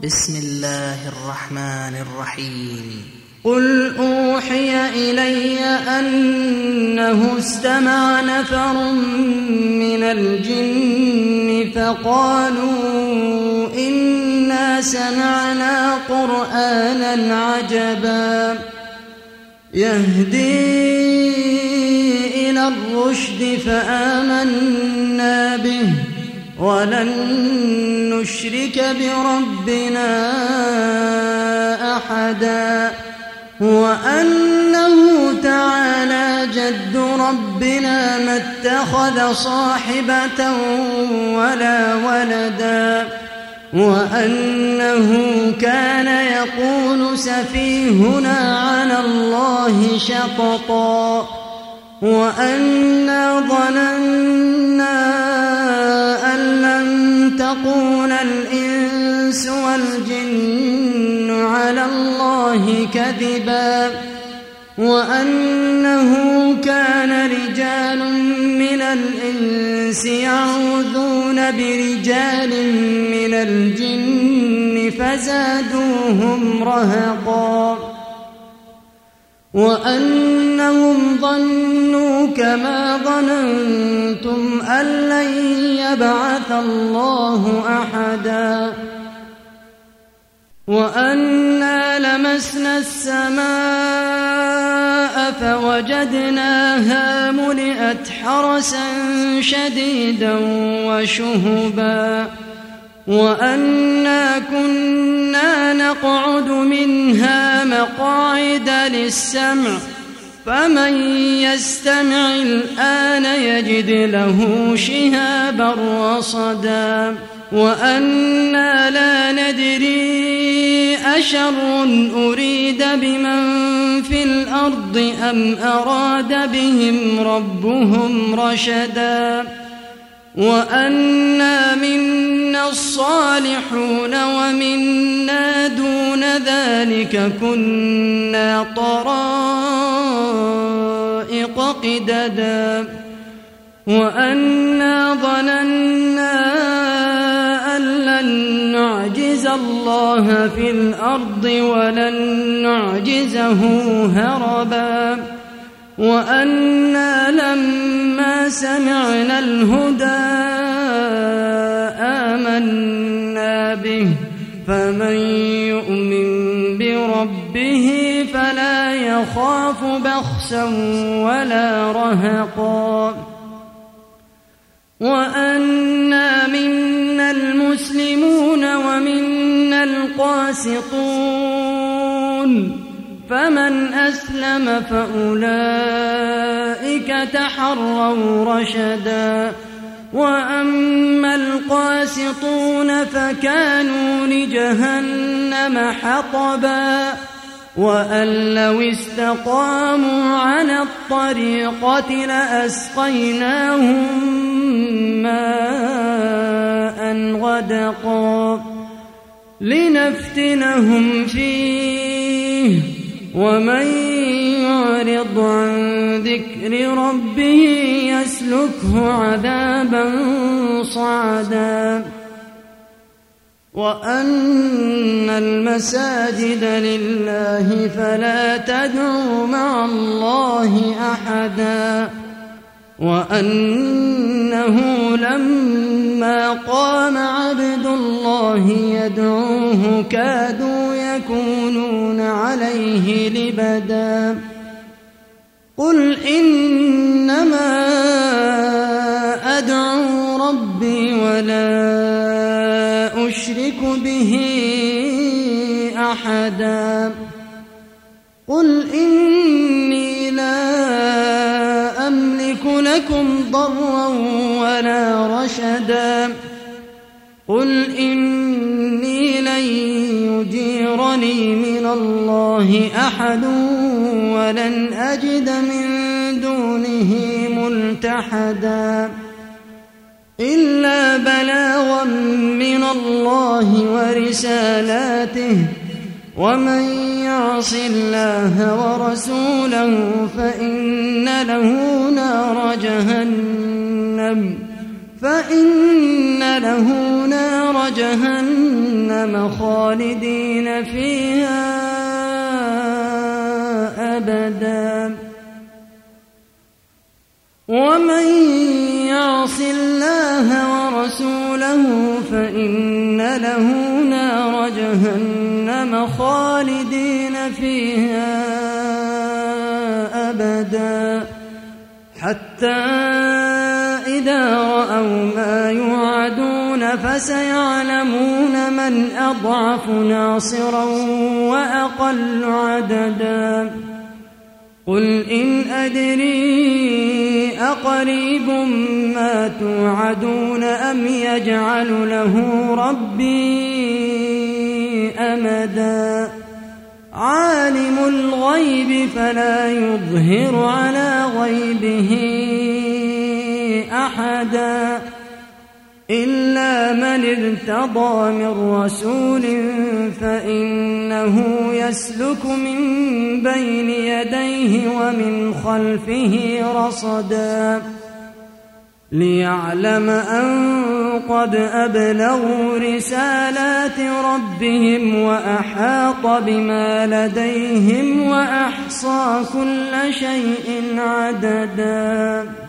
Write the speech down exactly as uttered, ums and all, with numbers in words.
بسم الله الرحمن الرحيم. قل أوحي إلي أنه استمع نفر من الجن فقالوا إنا سمعنا قرآنا عجبا يهدي إلى الرشد فآمنا به ولن نشرك بربنا أحدا وأنه تعالى جد ربنا ما اتخذ صاحبة ولا ولدا وأنه كان يقول سفيهنا على الله شططا وأنا ظننا أن لن تقول الإنس والجن على الله كذبا وأنه كان رجال من الإنس يعوذون برجال من الجن فزادوهم رهقا وأنهم ظنوا كما ظننتم أن لن يبعث الله أحدا وأنا لمسنا السماء فوجدناها ملئت حرسا شديدا وشهبا وأنا كنا نقعد منها مقاعد للسمع فمن يستمع الآن يجد له شهابا رصدا وأنا لا ندري أشر أريد بمن في الأرض أم أراد بهم ربهم رشدا وأنا منا الصالحون ومنا دون ذلك كنا طرائق قددا وأنا ظننا أن لن نعجز الله في الأرض ولن نعجزه هربا وأنا لما سمعنا الهدى آمنا به فمن يؤمن بربه فلا يخاف بخسا ولا رهقا وأنا منا المسلمون ومنا القاسطون فمن أسلم فأولئك تحروا رشدا وأما القاسطون فكانوا لجهنم حطبا وأن لو استقاموا على الطريقة لأسقيناهم ماء غدقا لنفتنهم فيه ومن يعرض عن ذكر ربه يسلكه عذابا صعدا وأن المساجد لله فلا تدعوا مع الله أحدا وأنه لما قام عبد الله يدعوه كادوا يكونون عليه لبدا قل إنما أدعو ربي ولا أشرك به أحدا قل إني لا أملك لكم ضرا ولا رشدا قل إني لن يجيرني من الله أحد ولن أجد من دونه ملتحدا إلا بلاغا من الله ورسالاته ومن يعص الله ورسوله فإن له نار جهنم فإن له نار جهنم خالدين فيها أبدا. ومن يعص الله ورسوله فإن له نار جهنم خالدين فيها أبدا، حتى إذا رأوا ما يوعدون فسيعلمون من أضعف ناصرا وأقل عددا. قل إن أدري أقريب ما توعدون أم يجعل له ربي أمدا. عالم الغيب فلا يظهر على غيبه أحدا إلا من ارتضى من رسول فإنه يسلك من بين يديه ومن خلفه رصدا ليعلم أن قد أبلغوا رسالات ربهم وأحاط بما لديهم وأحصى كل شيء عددا.